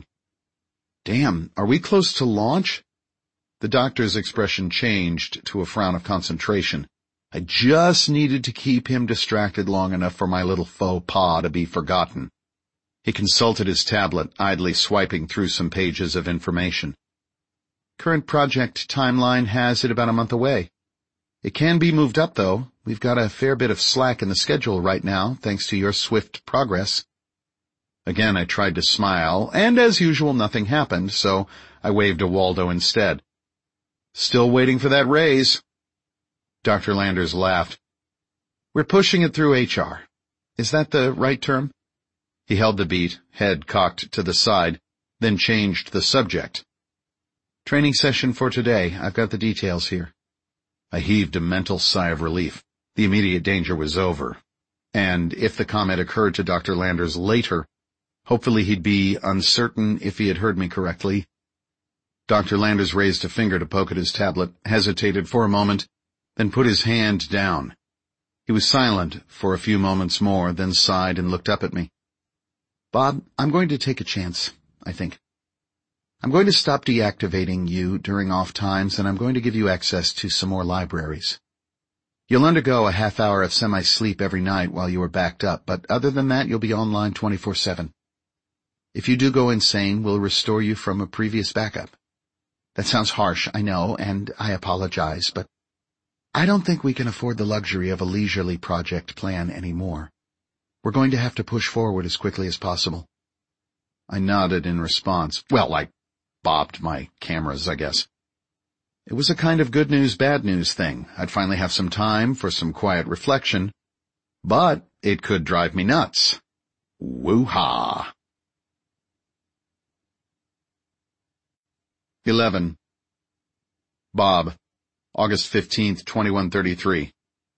"Damn, are we close to launch?" The doctor's expression changed to a frown of concentration. I just needed to keep him distracted long enough for my little faux pas to be forgotten. He consulted his tablet, idly swiping through some pages of information. "Current project timeline has it about a month away. It can be moved up, though. We've got a fair bit of slack in the schedule right now, thanks to your swift progress." Again I tried to smile, and as usual nothing happened, so I waved to Waldo instead. "Still waiting for that raise." Dr. Landers laughed. "We're pushing it through HR. Is that the right term?" He held the beat, head cocked to the side, then changed the subject. "Training session for today. I've got the details here." I heaved a mental sigh of relief. The immediate danger was over. And if the comment occurred to Dr. Landers later, hopefully he'd be uncertain if he had heard me correctly. Dr. Landers raised a finger to poke at his tablet, hesitated for a moment, then put his hand down. He was silent for a few moments more, then sighed and looked up at me. "Bob, I'm going to take a chance, I think. I'm going to stop deactivating you during off times, and I'm going to give you access to some more libraries. You'll undergo a half hour of semi-sleep every night while you are backed up, but other than that you'll be online 24/7. If you do go insane, we'll restore you from a previous backup. That sounds harsh, I know, and I apologize, but I don't think we can afford the luxury of a leisurely project plan anymore. We're going to have to push forward as quickly as possible." I nodded in response. Well, I bobbed my cameras, I guess. It was a kind of good news, bad news thing. I'd finally have some time for some quiet reflection, but it could drive me nuts. Woo-ha! 11. Bob, August 15th, 2133.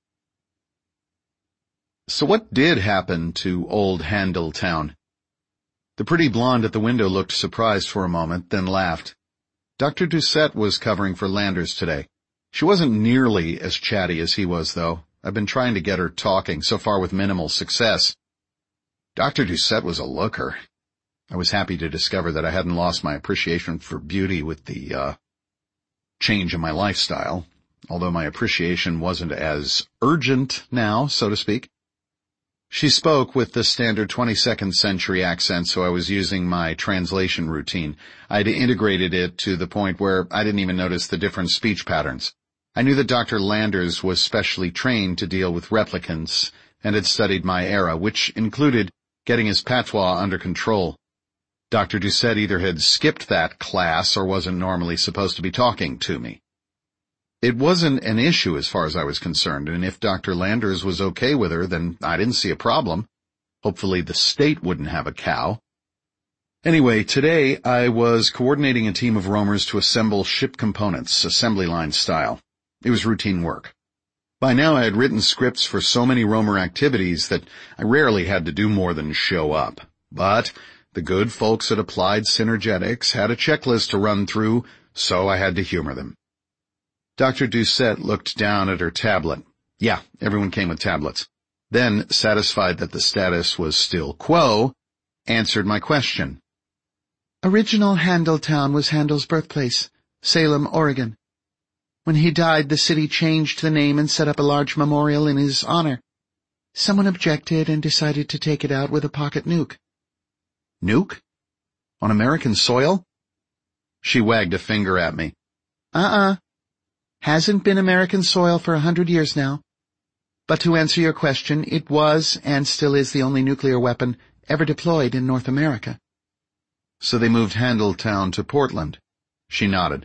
So what did happen to old Handletown? The pretty blonde at the window looked surprised for a moment, then laughed. Dr. Doucette was covering for Landers today. She wasn't nearly as chatty as he was, though. I've been trying to get her talking, so far with minimal success. Dr. Doucette was a looker. I was happy to discover that I hadn't lost my appreciation for beauty with the, change in my lifestyle, although my appreciation wasn't as urgent now, so to speak. She spoke with the standard 22nd century accent, so I was using my translation routine. I'd integrated it to the point where I didn't even notice the different speech patterns. I knew that Dr. Landers was specially trained to deal with replicants and had studied my era, which included getting his patois under control. Dr. Doucette either had skipped that class or wasn't normally supposed to be talking to me. It wasn't an issue as far as I was concerned, and if Dr. Landers was okay with her, then I didn't see a problem. Hopefully the state wouldn't have a cow. Anyway, today I was coordinating a team of roamers to assemble ship components, assembly line style. It was routine work. By now I had written scripts for so many roamer activities that I rarely had to do more than show up. But the good folks at Applied Synergetics had a checklist to run through, so I had to humor them. Dr. Doucette looked down at her tablet. Yeah, everyone came with tablets. Then, satisfied that the status was still quo, answered my question. Original Handletown was Handel's birthplace, Salem, Oregon. When he died, the city changed the name and set up a large memorial in his honor. Someone objected and decided to take it out with a pocket nuke. Nuke? On American soil? She wagged a finger at me. Hasn't been American soil for 100 years now. But to answer your question, it was and still is the only nuclear weapon ever deployed in North America. So they moved Handletown to Portland. She nodded.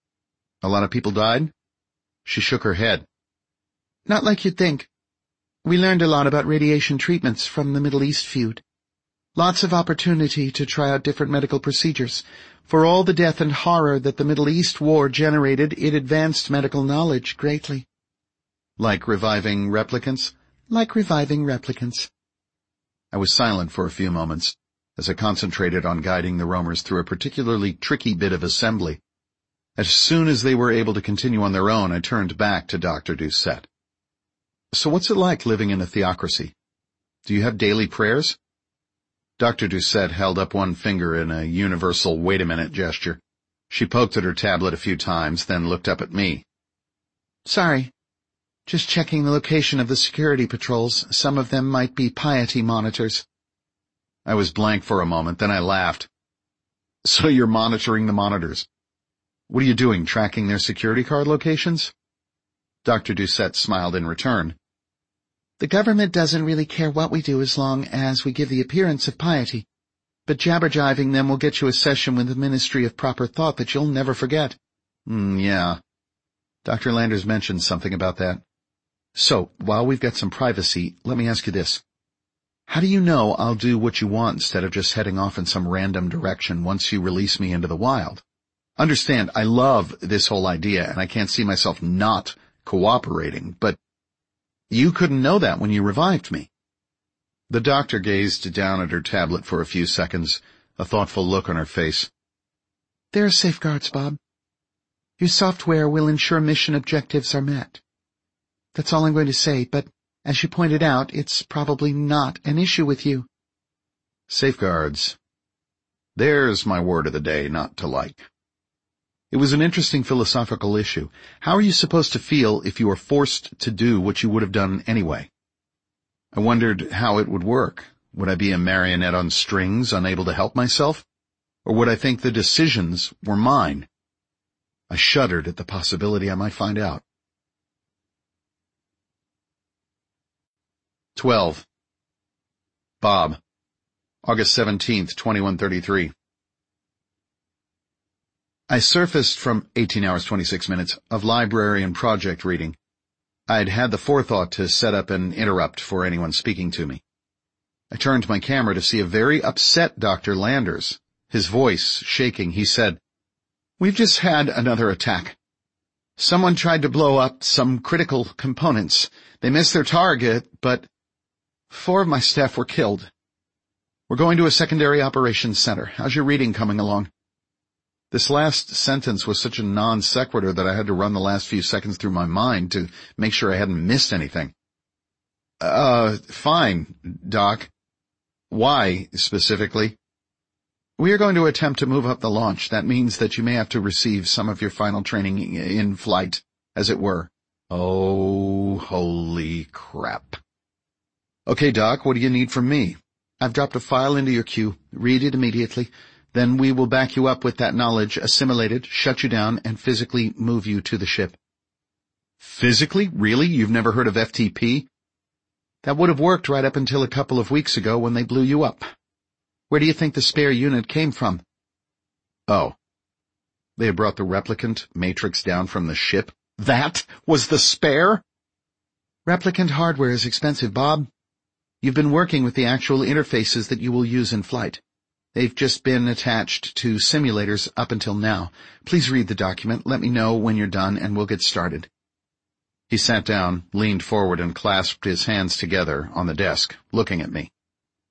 A lot of people died? She shook her head. Not like you'd think. We learned a lot about radiation treatments from the Middle East feud. Lots of opportunity to try out different medical procedures. For all the death and horror that the Middle East war generated, it advanced medical knowledge greatly. Like reviving replicants? Like reviving replicants. I was silent for a few moments, as I concentrated on guiding the roamers through a particularly tricky bit of assembly. As soon as they were able to continue on their own, I turned back to Dr. Doucette. So what's it like living in a theocracy? Do you have daily prayers? Dr. Doucette held up one finger in a universal wait-a-minute gesture. She poked at her tablet a few times, then looked up at me. Sorry. Just checking the location of the security patrols. Some of them might be piety monitors. I was blank for a moment, then I laughed. So you're monitoring the monitors? What are you doing, tracking their security card locations? Dr. Doucette smiled in return. The government doesn't really care what we do as long as we give the appearance of piety. But jabber-jiving them will get you a session with the Ministry of Proper Thought that you'll never forget. Yeah. Dr. Landers mentioned something about that. So, while we've got some privacy, let me ask you this. How do you know I'll do what you want instead of just heading off in some random direction once you release me into the wild? Understand, I love this whole idea, and I can't see myself not cooperating, but you couldn't know that when you revived me. The doctor gazed down at her tablet for a few seconds, a thoughtful look on her face. There are safeguards, Bob. Your software will ensure mission objectives are met. That's all I'm going to say, but as you pointed out, it's probably not an issue with you. Safeguards. There's my word of the day not to like. It was an interesting philosophical issue. How are you supposed to feel if you are forced to do what you would have done anyway? I wondered how it would work. Would I be a marionette on strings, unable to help myself? Or would I think the decisions were mine? I shuddered at the possibility I might find out. 12. Bob, August 17th, 2133. I surfaced from 18 hours 26 minutes of library and project reading. I'd had the forethought to set up an interrupt for anyone speaking to me. I turned my camera to see a very upset Dr. Landers. His voice shaking, he said, We've just had another attack. Someone tried to blow up some critical components. They missed their target, but 4 of my staff were killed. We're going to a secondary operations center. How's your reading coming along? This last sentence was such a non sequitur that I had to run the last few seconds through my mind to make sure I hadn't missed anything. Fine, Doc. Why, specifically? We are going to attempt to move up the launch. That means that you may have to receive some of your final training in flight, as it were. Oh, holy crap. Okay, Doc, what do you need from me? I've dropped a file into your queue. Read it immediately. Then we will back you up with that knowledge, assimilate it, shut you down, and physically move you to the ship. Physically? Really? You've never heard of FTP? That would have worked right up until a couple of weeks ago when they blew you up. Where do you think the spare unit came from? Oh. They had brought the replicant matrix down from the ship? That was the spare? Replicant hardware is expensive, Bob. You've been working with the actual interfaces that you will use in flight. They've just been attached to simulators up until now. Please read the document, let me know when you're done, and we'll get started. He sat down, leaned forward, and clasped his hands together on the desk, looking at me.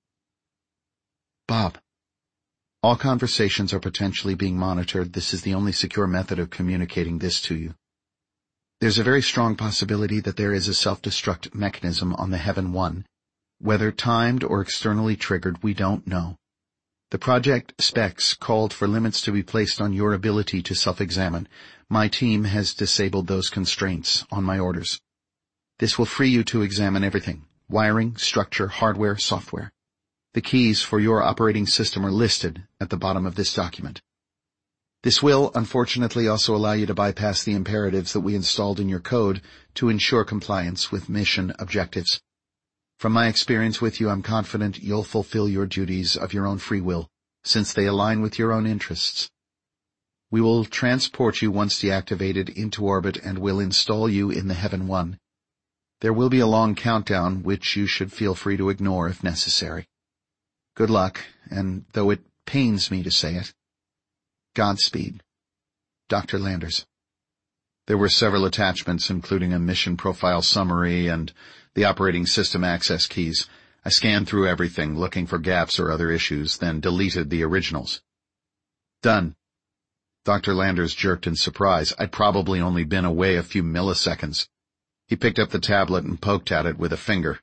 Bob, all conversations are potentially being monitored. This is the only secure method of communicating this to you. There's a very strong possibility that there is a self-destruct mechanism on the Heaven One. Whether timed or externally triggered, we don't know. The project specs called for limits to be placed on your ability to self-examine. My team has disabled those constraints on my orders. This will free you to examine everything: wiring, structure, hardware, software. The keys for your operating system are listed at the bottom of this document. This will, unfortunately, also allow you to bypass the imperatives that we installed in your code to ensure compliance with mission objectives. From my experience with you, I'm confident you'll fulfill your duties of your own free will, since they align with your own interests. We will transport you once deactivated into orbit and will install you in the Heaven One. There will be a long countdown, which you should feel free to ignore if necessary. Good luck, and though it pains me to say it, Godspeed. Dr. Landers. There were several attachments, including a mission profile summary and the operating system access keys. I scanned through everything, looking for gaps or other issues, then deleted the originals. Done. Dr. Landers jerked in surprise. I'd probably only been away a few milliseconds. He picked up the tablet and poked at it with a finger.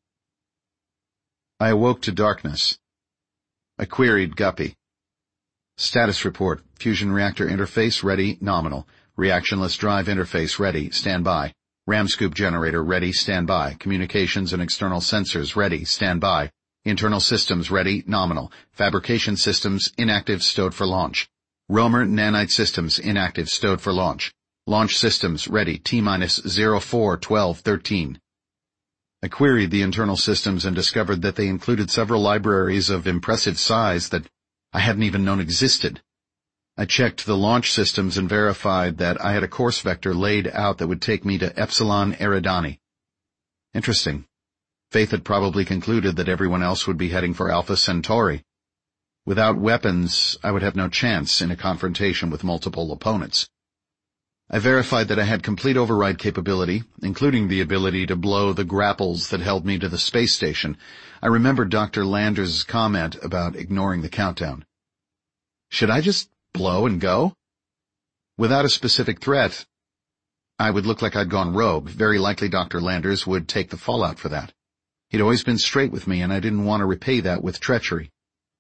I awoke to darkness. I queried Guppy. Status report. Fusion reactor interface ready, nominal. Reactionless drive interface ready, stand by. RAM scoop generator ready, stand by. Communications and external sensors ready, stand by. Internal systems ready, nominal. Fabrication systems inactive, stowed for launch. Romer nanite systems inactive, stowed for launch. Launch systems ready, T-minus 04-12-13. I queried the internal systems and discovered that they included several libraries of impressive size that I hadn't even known existed. I checked the launch systems and verified that I had a course vector laid out that would take me to Epsilon Eridani. Interesting. Faith had probably concluded that everyone else would be heading for Alpha Centauri. Without weapons, I would have no chance in a confrontation with multiple opponents. I verified that I had complete override capability, including the ability to blow the grapples that held me to the space station. I remembered Dr. Landers' comment about ignoring the countdown. Should I just blow and go? Without a specific threat, I would look like I'd gone rogue. Very likely Dr. Landers would take the fallout for that. He'd always been straight with me, and I didn't want to repay that with treachery.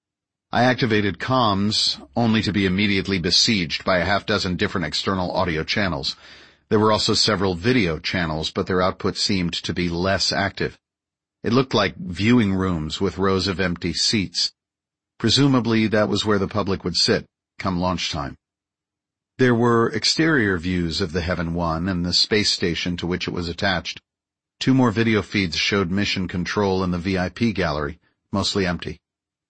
I activated comms, only to be immediately besieged by a half-dozen different external audio channels. There were also several video channels, but their output seemed to be less active. It looked like viewing rooms with rows of empty seats. Presumably that was where the public would sit, come launch time. There were exterior views of the Heaven One and the space station to which it was attached. 2 more video feeds showed mission control in the VIP gallery, mostly empty.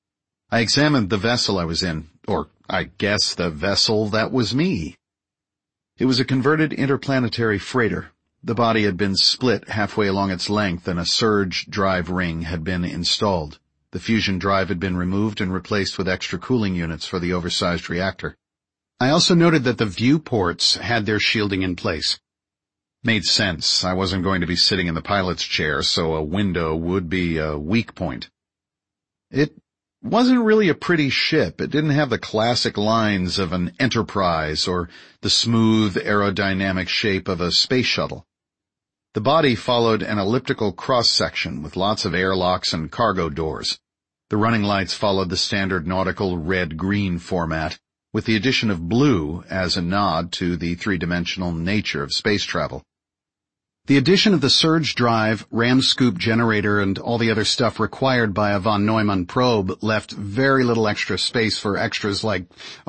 I examined the vessel I was in, or I guess the vessel that was me. It was a converted interplanetary freighter. The body had been split halfway along its length and a surge drive ring had been installed. The fusion drive had been removed and replaced with extra cooling units for the oversized reactor. I also noted that the viewports had their shielding in place. Made sense. I wasn't going to be sitting in the pilot's chair, so a window would be a weak point. It wasn't really a pretty ship. It didn't have the classic lines of an Enterprise or the smooth aerodynamic shape of a space shuttle. The body followed an elliptical cross-section with lots of airlocks and cargo doors. The running lights followed the standard nautical red-green format, with the addition of blue as a nod to the three-dimensional nature of space travel. The addition of the surge drive, ram scoop generator, and all the other stuff required by a von Neumann probe left very little extra space for extras like,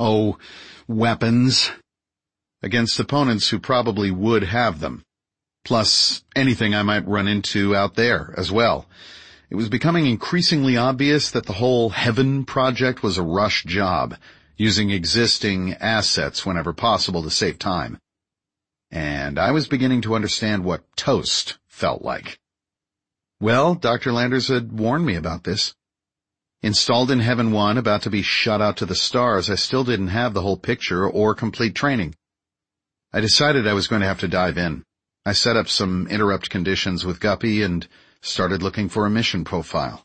weapons, against opponents who probably would have them. Plus anything I might run into out there as well. It was becoming increasingly obvious that the whole Heaven project was a rush job, using existing assets whenever possible to save time. And I was beginning to understand what toast felt like. Well, Dr. Landers had warned me about this. Installed in Heaven 1, about to be shot out to the stars, I still didn't have the whole picture or complete training. I decided I was going to have to dive in. I set up some interrupt conditions with Guppy and started looking for a mission profile.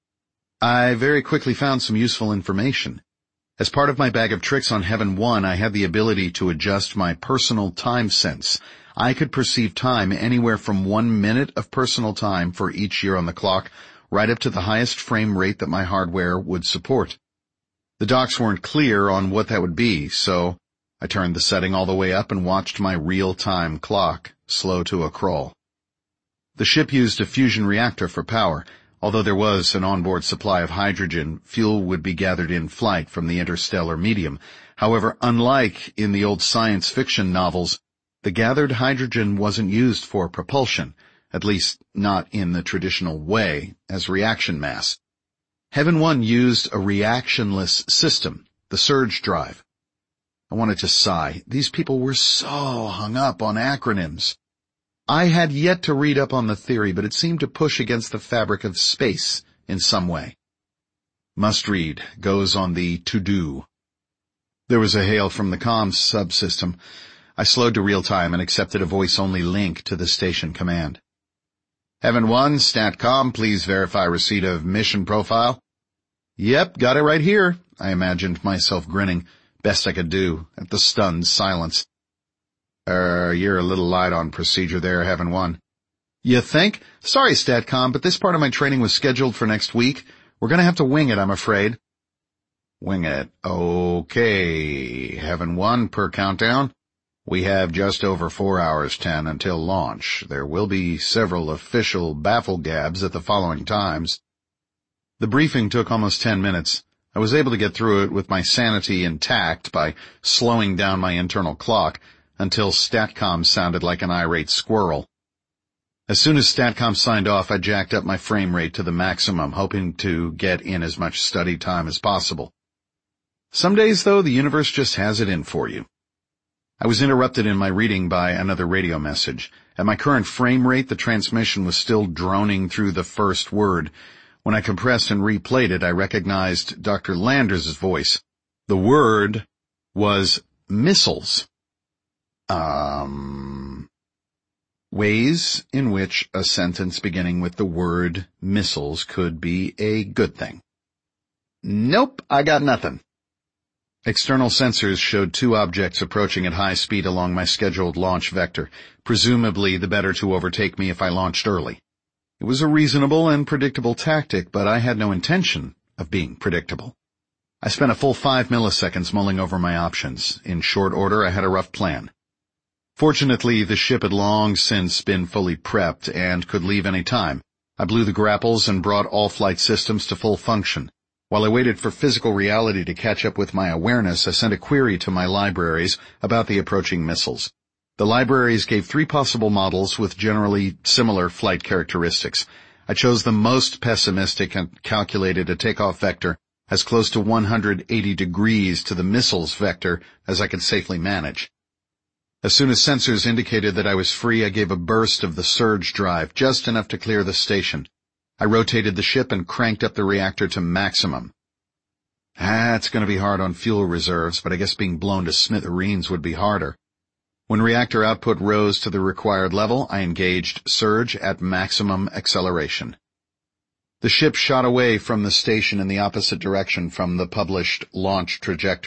I very quickly found some useful information. As part of my bag of tricks on Heaven 1, I had the ability to adjust my personal time sense. I could perceive time anywhere from 1 minute of personal time for each year on the clock, right up to the highest frame rate that my hardware would support. The docs weren't clear on what that would be, so I turned the setting all the way up and watched my real-time clock slow to a crawl. The ship used a fusion reactor for power. Although there was an onboard supply of hydrogen, fuel would be gathered in flight from the interstellar medium. However, unlike in the old science fiction novels, the gathered hydrogen wasn't used for propulsion, at least not in the traditional way, as reaction mass. Heaven 1 used a reactionless system, the surge drive. I wanted to sigh. These people were so hung up on acronyms. I had yet to read up on the theory, but it seemed to push against the fabric of space in some way. Must read goes on the to-do. There was a hail from the comms subsystem. I slowed to real time and accepted a voice-only link to the station command. Heaven 1, StatCom, please verify receipt of mission profile. Yep, got it right here. I imagined myself grinning, best I could do, at the stunned silence. You're a little light on procedure there, Heaven 1. You think? Sorry, StatCom, but this part of my training was scheduled for next week. We're gonna have to wing it, I'm afraid. Wing it. Okay. Heaven 1 per countdown. We have just over 4 hours 10 until launch. There will be several official bafflegabs at the following times. The briefing took almost 10 minutes. I was able to get through it with my sanity intact by slowing down my internal clock, until StatCom sounded like an irate squirrel. As soon as StatCom signed off, I jacked up my frame rate to the maximum, hoping to get in as much study time as possible. Some days, though, the universe just has it in for you. I was interrupted in my reading by another radio message. At my current frame rate, the transmission was still droning through the first word. When I compressed and replayed it, I recognized Dr. Landers' voice. The word was missiles. Ways in which a sentence beginning with the word missiles could be a good thing. Nope, I got nothing. External sensors showed 2 objects approaching at high speed along my scheduled launch vector, presumably the better to overtake me if I launched early. It was a reasonable and predictable tactic, but I had no intention of being predictable. I spent a full 5 milliseconds mulling over my options. In short order, I had a rough plan. Fortunately, the ship had long since been fully prepped and could leave any time. I blew the grapples and brought all flight systems to full function. While I waited for physical reality to catch up with my awareness, I sent a query to my libraries about the approaching missiles. The libraries gave 3 possible models with generally similar flight characteristics. I chose the most pessimistic and calculated a takeoff vector as close to 180 degrees to the missile's vector as I could safely manage. As soon as sensors indicated that I was free, I gave a burst of the surge drive, just enough to clear the station. I rotated the ship and cranked up the reactor to maximum. It's going to be hard on fuel reserves, but I guess being blown to smithereens would be harder. When reactor output rose to the required level, I engaged surge at maximum acceleration. The ship shot away from the station in the opposite direction from the published launch trajectory.